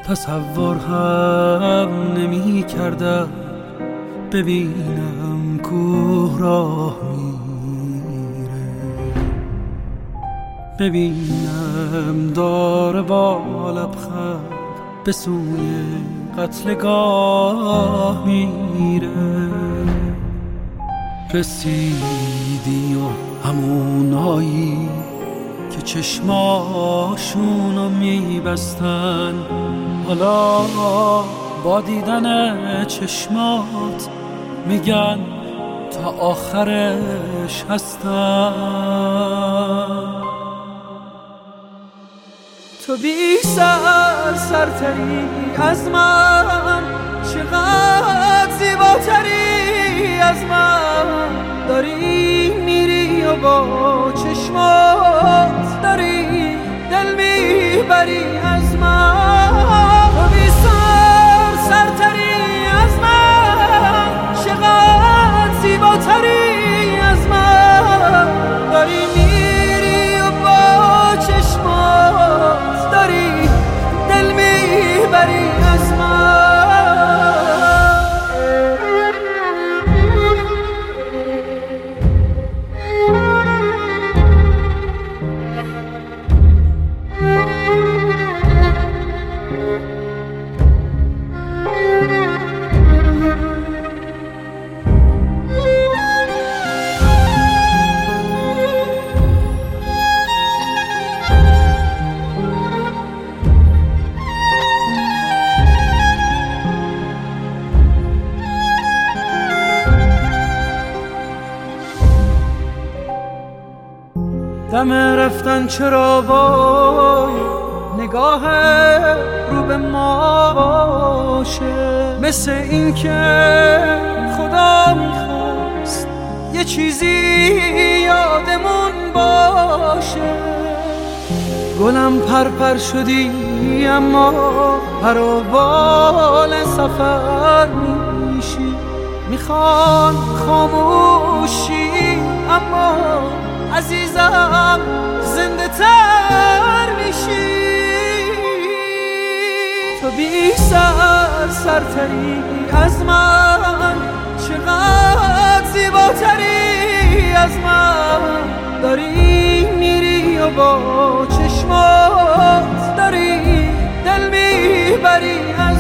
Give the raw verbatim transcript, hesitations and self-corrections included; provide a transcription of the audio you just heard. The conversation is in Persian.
تصور هم نمی کردم ببینم کوه راه میره، ببینم داره با لبخند به سوی قتلگاه میره. رسیدی و همونایی که چشماشونو میبستن حالا با دیدن چشمات میگن تا آخرش هستن. تو بی سر سرتری از من، چقدر زیباتری از من، داری میری و با چشمات داری دل میبری از من. تو بی سر سرتری از من، چقدر زیباتری از من، داری میری و با چشمات داری دل میبری از من. دم رفتن چرا وای نگاه رو به ما باشه، مثل این که خدا میخواست یه چیزی یادمون باشه. گلم پرپر شدی اما پر و بال سفر میشی، میخوان خاموشی اما عزیزم زنده تر میشی. تو بی سر سرتری از من، چقدر زیباتری از من، داری میری و با چشمات داری دل میبری از